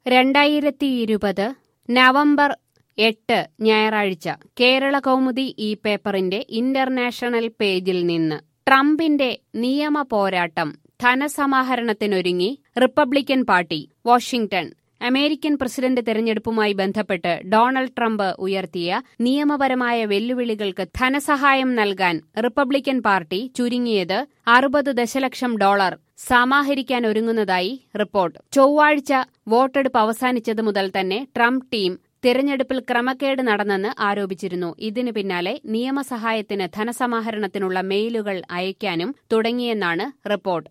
2020 November 8 ഞായറാഴ്ച കേരള കൗമുദി ഈ പേപ്പറിന്റെ ഇന്റർനാഷണൽ പേജിൽ നിന്ന് ട്രംപിന്റെ നിയമ പോരാട്ടം ധനസമാഹരണത്തിനൊരുങ്ങി Republican Party. Washington. American president തെരഞ്ഞെടുപ്പുമായി ബന്ധപ്പെട്ട് ഡൊണാൾഡ് ട്രംപ് ഉയർത്തിയ നിയമപരമായ വെല്ലുവിളികൾക്ക് ധനസഹായം നൽകാൻ റിപ്പബ്ലിക്കൻ പാർട്ടി ചുരുങ്ങിയത് $60 ദശലക്ഷം സമാഹരിക്കാനൊരുങ്ങുന്നതായി റിപ്പോർട്ട്. ചൊവ്വാഴ്ച വോട്ടെടുപ്പ് അവസാനിച്ചത് മുതൽ തന്നെ ട്രംപ് ടീം തിരഞ്ഞെടുപ്പിൽ ക്രമക്കേട് നടന്നെന്ന് ആരോപിച്ചിരുന്നു. ഇതിനു പിന്നാലെ നിയമസഹായത്തിന് ധനസമാഹരണത്തിനുള്ള മെയിലുകൾ അയക്കാനും തുടങ്ങിയെന്നാണ് റിപ്പോർട്ട്.